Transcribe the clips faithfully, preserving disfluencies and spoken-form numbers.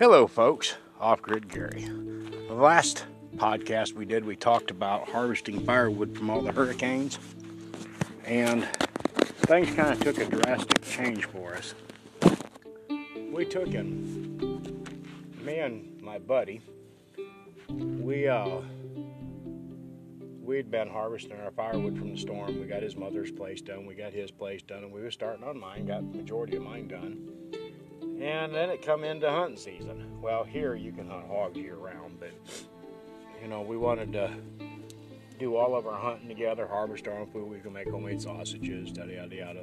Hello folks, Off-Grid Gary. The last podcast we did, we talked about harvesting firewood from all the hurricanes, and things kind of took a drastic change for us. We took in, me and my buddy, we uh, we'd been harvesting our firewood from the storm. We got his mother's place done, we got his place done, and we were starting on mine, got the majority of mine done. And then it come into hunting season. Well, here you can hunt hogs year round, but you know, we wanted to do all of our hunting together, harvest our own food. We can make homemade sausages, yada yada yada.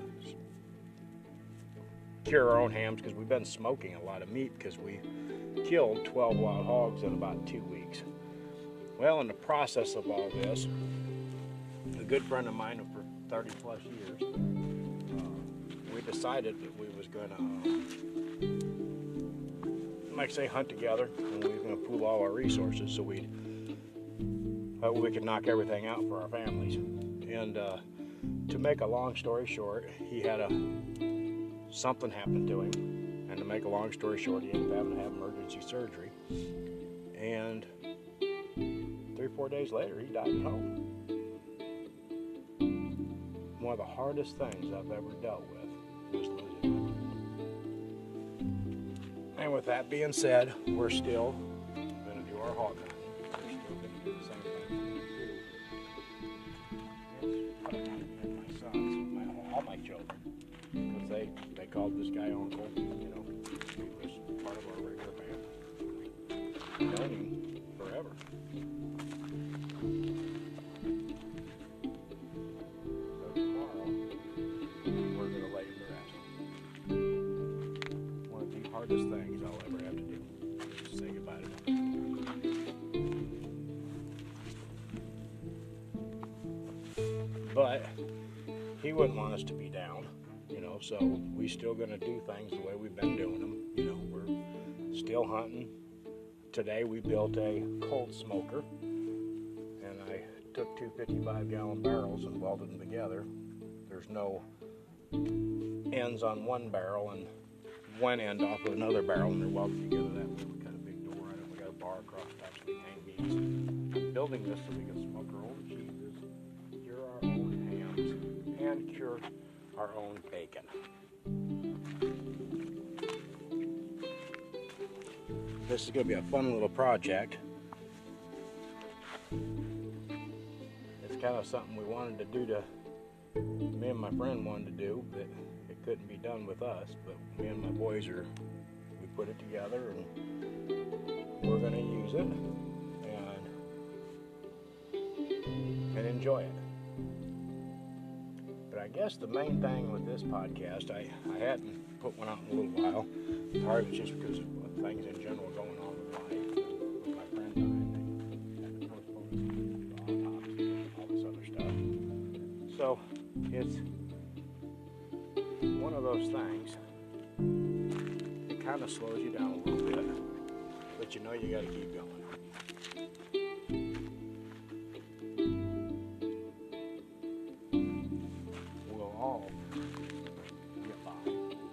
Cure our own hams because we've been smoking a lot of meat because we killed twelve wild hogs in about two weeks. Well, in the process of all this, a good friend of mine for thirty plus years, uh, we decided that we was gonna. Uh, like say hunt together, and we were going to pool all our resources so we'd uh, we could knock everything out for our families. And uh, to make a long story short, he had a something happened to him, and to make a long story short, he ended up having to have emergency surgery. And three four days later, he died at home. One of the hardest things I've ever dealt with was losing him. And with that being said, we're still going to do our hog hunting. We're still going to do the same thing. It's my sons, my, all my children, because they, they called this guy uncle. You know, he was part of our regular family. I've known him forever. So tomorrow, we're going to lay him to rest. One of the hardest things I'll ever have to do is say goodbye to him. But he wouldn't want us to be down, you know, so we still going to do things the way we've been doing them. You know, we're still hunting. Today we built a cold smoker, and I took two fifty-five gallon barrels and welded them together. There's no ends on one barrel and one end off of another barrel, and they're welded together that way. We cut a big door in it. We got a bar across to actually hang these. I'm building this so we can smoke our own cheeses, cure our own hams, and cure our own bacon. This is going to be a fun little project. It's kind of something we wanted to do to, me and my friend wanted to do, but it couldn't be done with us. But me and my boys are, we put it together and we're going to use it and, and enjoy it. But I guess the main thing with this podcast, I, I hadn't put one out in a little while. Part of it's just because of things in general going on with life, with my friend and I, had to postpone autopsy and all this other stuff. So it's one of those things. It kind of slows you down a little bit, but you know you got to keep going. We'll all get by.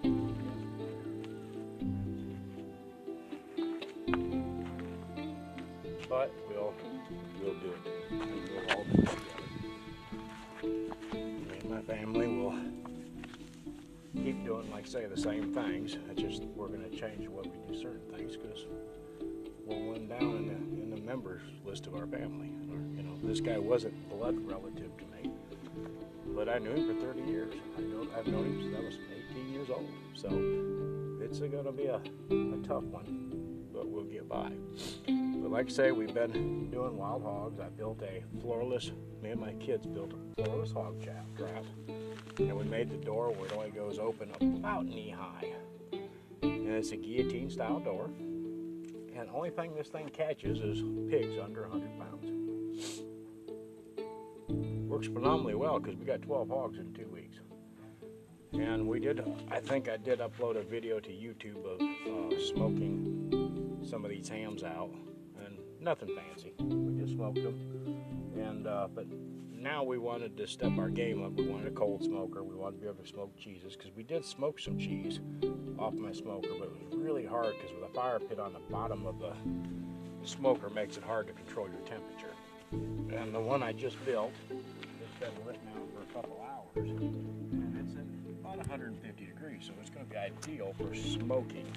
But we'll we'll do it. And we'll all do it together. Me and my family will keep doing, like say, the same things. It's just we're going to change the way we do certain things because we're one down in the in the members list of our family. Or, you know, this guy wasn't blood relative to me, but I knew him for thirty years. I know I've known him since I was eighteen years old. So it's going to be a, a tough one, but we'll get by. But like I say, we've been doing wild hogs. I built a floorless. Me and my kids built a floorless hog trap. And we made the door where it only goes open about knee high. And it's a guillotine style door. And the only thing this thing catches is pigs under one hundred pounds. Works phenomenally well because we got twelve hogs in two weeks. And we did, I think I did upload a video to YouTube of uh, smoking some of these hams out. And nothing fancy. We just smoked them. And, uh, but now we wanted to step our game up. We wanted a cold smoker. We wanted to be able to smoke cheeses because we did smoke some cheese off my smoker, but it was really hard because with a fire pit on the bottom of the smoker makes it hard to control your temperature. And the one I just built, it's been lit now for a couple hours, and it's at about one hundred fifty degrees, so it's going to be ideal for smoking.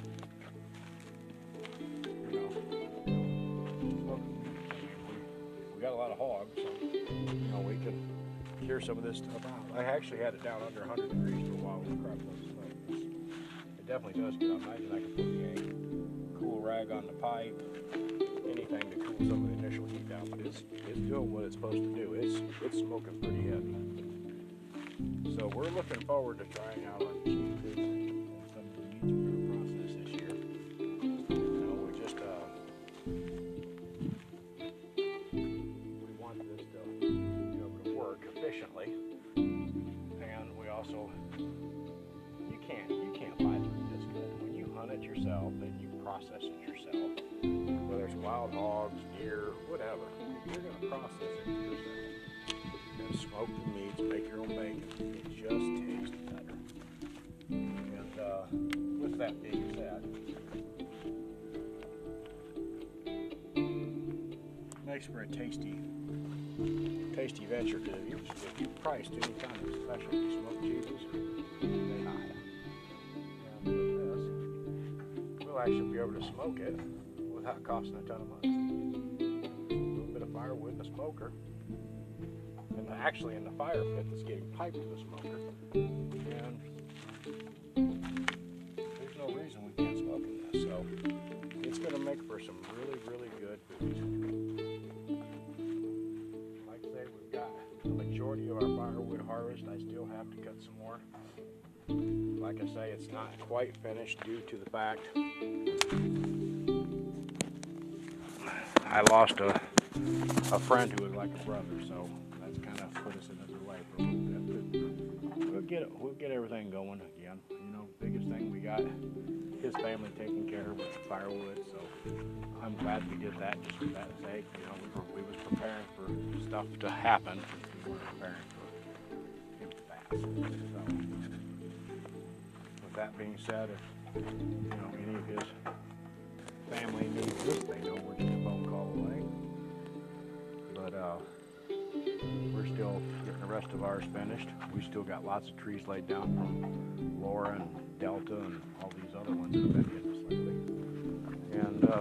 You know, smoking. We got a lot of hogs, so you know we can cure some of this stuff out. I actually had it down under one hundred degrees for a while with the crop smoke. It definitely does get. I imagine I can put the cool rag on the pipe, anything to cool some of the initial heat down. But it's it's doing what it's supposed to do. It's it's smoking pretty heavy. So we're looking forward to trying out on cheeses and some of the meats we're going to process this year. You know, we just uh, we want this to be able to work efficiently, and we also you can't you can't buy this good. When you hunt it yourself and you process it yourself, whether it's wild hogs, deer, whatever, you're going to process it yourself. And smoke the meats, make your own bacon. It just tastes better. And uh, with that being said, makes for a tasty, tasty venture. Because if you, if you priced any kind of specialty smoked cheeses, they high. And with this, we'll actually be able to smoke it without costing a ton of money. A little bit of firewood in the smoker. And actually in the fire pit that's getting piped to the smoker. And there's no reason we can't smoke in this. So it's going to make for some really, really good food. Like I say, we've got the majority of our firewood harvest. I still have to cut some more. Like I say, it's not quite finished due to the fact I lost a, a friend who was like a brother. So kind of put us in a delay for a little bit, but we'll get we'll get everything going again. You know, biggest thing we got his family taken care of with firewood, so I'm glad we did that just for that sake. You know, we were we was preparing for stuff to happen. We weren't preparing for him fast. So, with that being said, if you know any of his family needs this, they know we're just a phone call away. But uh. We're still getting the rest of ours finished. We still got lots of trees laid down from Laura and Delta and all these other ones that have been hitting us lately. And uh,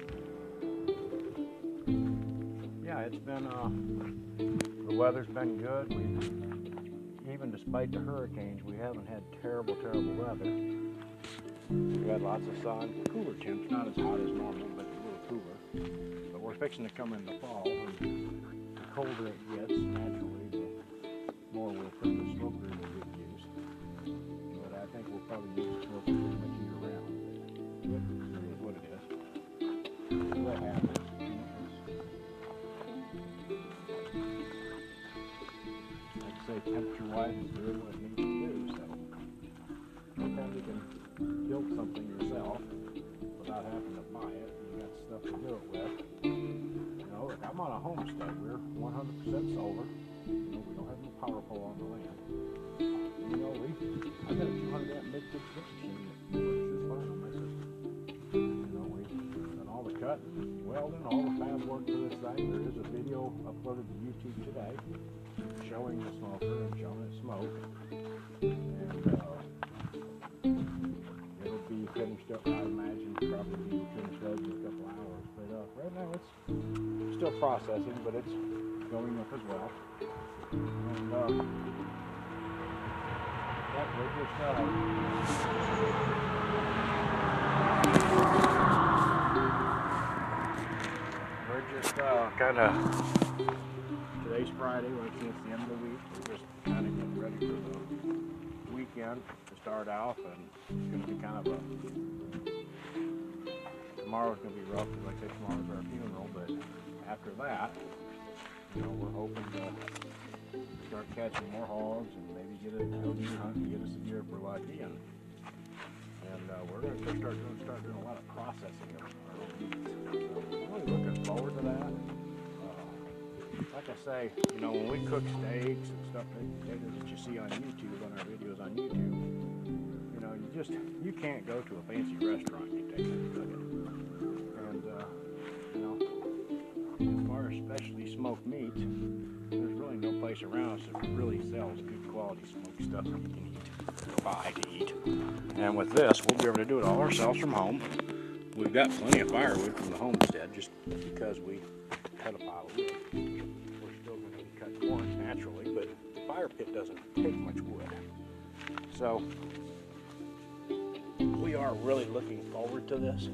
yeah, it's been, uh, the weather's been good. We, even despite the hurricanes, we haven't had terrible, terrible weather. We've had lots of sun, cooler temps, not as hot as normal, but a little cooler. But we're fixing to come in the fall. And, the colder it gets, naturally, the more we'll put the smoker in the good use. But I think we'll probably use the smoker pretty much year round. It is what it is. What happens, you know, like I say, temperature-wise, it's doing what it needs to do. So sometimes you can build something yourself without having to buy it. You got stuff to do it with. Look, I'm on a homestead. We're one hundred percent solar. You know, we don't have no power pole on the land. And, you know, we I got a two hundred amp mid pitch machine that works just fine on my system. You know, we've done all the cutting, welding, all the fab work for this thing. There is a video uploaded to YouTube today showing the smoker and showing it smoke. And uh, it'll be finished up, I imagine, probably be finished up in a couple hours. But uh, right now it's still processing, but it's going up as well. And um, yeah, we're just uh, we're just uh, kind of today's Friday, like I said, it's the end of the week. We're just kind of getting ready for the weekend to start off, and it's going to be kind of a tomorrow's going to be rough because like I say, tomorrow's our funeral, but after that, you know, we're hoping to start catching more hogs and maybe get a go deer hunt and get us a deer if we're lucky. And, and uh, we're going to start doing, start doing a lot of processing of our own meats. So I'm really looking forward to that. Uh, like I say, you know, when we cook steaks and stuff that, that you see on YouTube, on our videos on YouTube, you know, you just, you can't go to a fancy restaurant and take it and cook it. And, uh, you know, as far as specialty smoked meats, there's really no place around us that really sells good quality smoked stuff that you can eat, buy to eat. And with this, we'll be able to do it all ourselves from home. We've got plenty of firewood from the homestead just because we cut a pile of wood. We're still going to be cutting more naturally, but the fire pit doesn't take much wood. So we are really looking forward to this.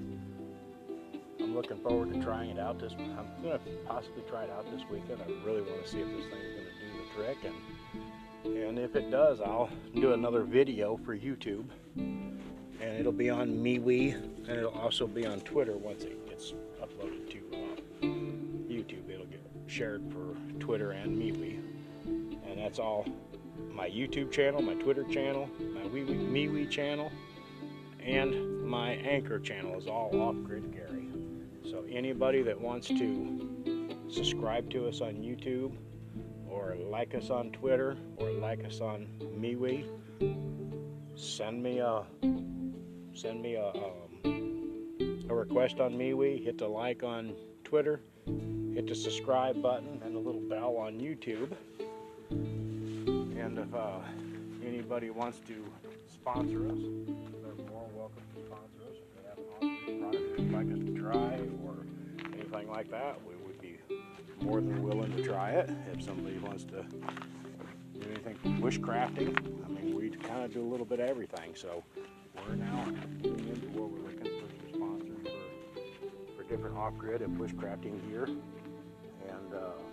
I'm looking forward to trying it out this. I'm going to possibly try it out this weekend. I really want to see if this thing's going to do the trick, and and if it does, I'll do another video for YouTube, and it'll be on MeWe, and it'll also be on Twitter once it gets uploaded to uh, YouTube. It'll get shared for Twitter and MeWe, and that's all. My YouTube channel, my Twitter channel, my MeWe channel, and my Anchor channel is all Off Grid Gary. So anybody that wants to subscribe to us on YouTube, or like us on Twitter, or like us on MeWe, send me a send me a, um, a request on MeWe. Hit the like on Twitter, hit the subscribe button, and the little bell on YouTube. And if uh, anybody wants to sponsor us, they're more welcome to sponsor us. If they have an awesome product they'd like us to try or anything like that, we would be more than willing to try it. If somebody wants to do anything bush crafting, I mean, we kind of do a little bit of everything. So we're now getting into where we're looking for some sponsors for, for different off-grid and bush crafting gear. And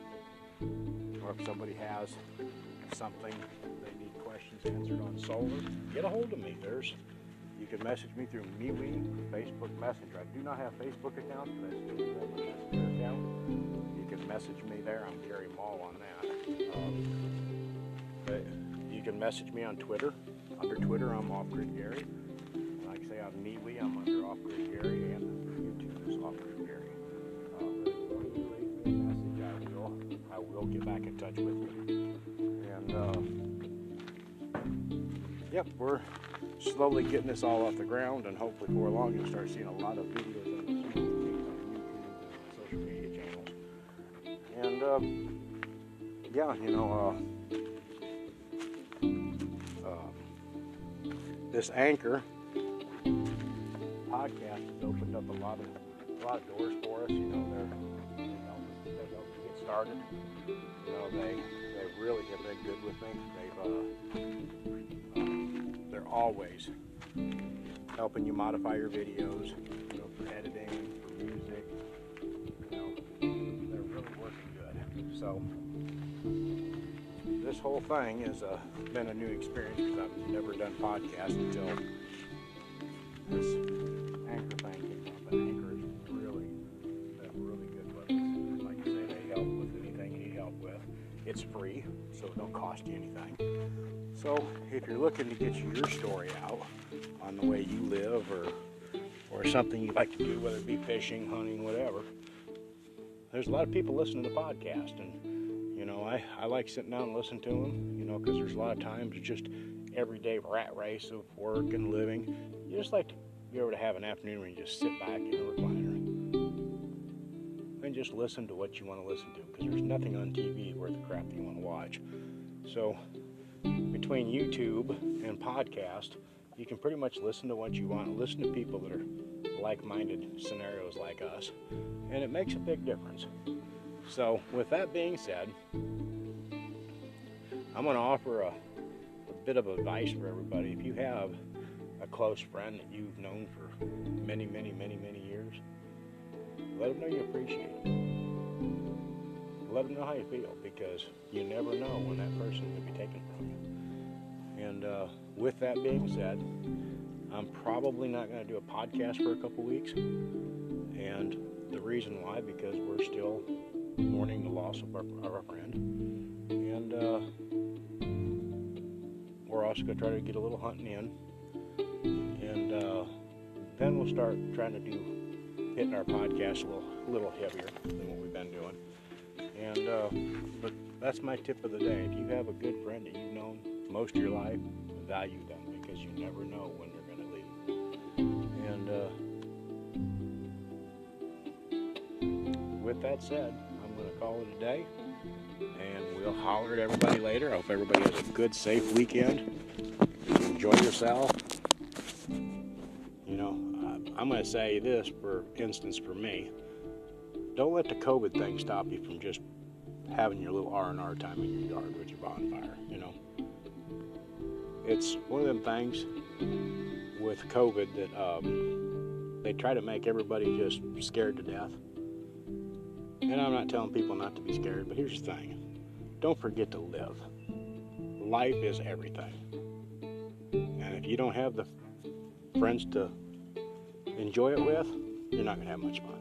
uh, or if somebody has something they need questions answered on solar, get a hold of me. There's you can message me through MeWe, Facebook Messenger. I do not have Facebook accounts, but I still do have a Messenger account. You can message me there. I'm Gary Mall on that. Um, but you can message me on Twitter. Under Twitter, I'm Off Grid Gary. And like I say, on MeWe, I'm under Off Grid Gary, and YouTube is Off Grid Gary. Uh, but if you leave me a message, I will, I will get back in touch with you. And uh, yep, we're slowly getting this all off the ground, and hopefully before long you'll start seeing a lot of videos of this on YouTube and social media channels. And uh, yeah, you know, uh, uh, this Anchor podcast has opened up a lot of a lot of doors for us. You know, they're they help us, they help us get started. You know, they they really have been good with me. They've uh, uh, they're always helping you modify your videos, you know, for editing, for music. You know, they're really working good. So this whole thing has uh, been a new experience because I've never done podcasts until this Anchor thing came up. And Anchor is really been really good with us. Like I say, they help with anything you need help with. It's free, so it don't cost you anything. So if you're looking to get your story out on the way you live, or or something you like to do, whether it be fishing, hunting, whatever, there's a lot of people listening to the podcast, and you know, I, I like sitting down and listening to them, you know, because there's a lot of times it's just everyday rat race of work and living. You just like to be able to have an afternoon where you just sit back in a recliner and just listen to what you want to listen to, because there's nothing on T V worth the crap that you want to watch. So between YouTube and podcast, you can pretty much listen to what you want, listen to people that are like-minded scenarios like us, and it makes a big difference. So with that being said, I'm going to offer a, a bit of advice for everybody. If you have a close friend that you've known for many, many, many, many years, let them know you appreciate them. Let them know how you feel, because you never know when that person could be taken from you. And uh, with that being said, I'm probably not going to do a podcast for a couple weeks. And the reason why, because we're still mourning the loss of our, of our friend. And uh, we're also going to try to get a little hunting in. And uh, then we'll start trying to do, hitting our podcast a little, a little heavier than what we've been doing. And uh, but that's my tip of the day. If you have a good friend that you've known most of your life, value them, because you never know when they're going to leave. And uh, with that said, I'm going to call it a day, and we'll holler at everybody later. I hope everybody has a good, safe weekend. Enjoy yourself. You know, I'm going to say this, for instance, for me. Don't let the COVID thing stop you from just having your little R and R time in your yard with your bonfire, you know. It's one of them things with COVID that um, they try to make everybody just scared to death. And I'm not telling people not to be scared, but here's the thing. Don't forget to live. Life is everything. And if you don't have the friends to enjoy it with, you're not going to have much fun.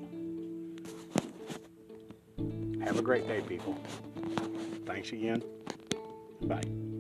Have a great day, people. Thanks again. Bye.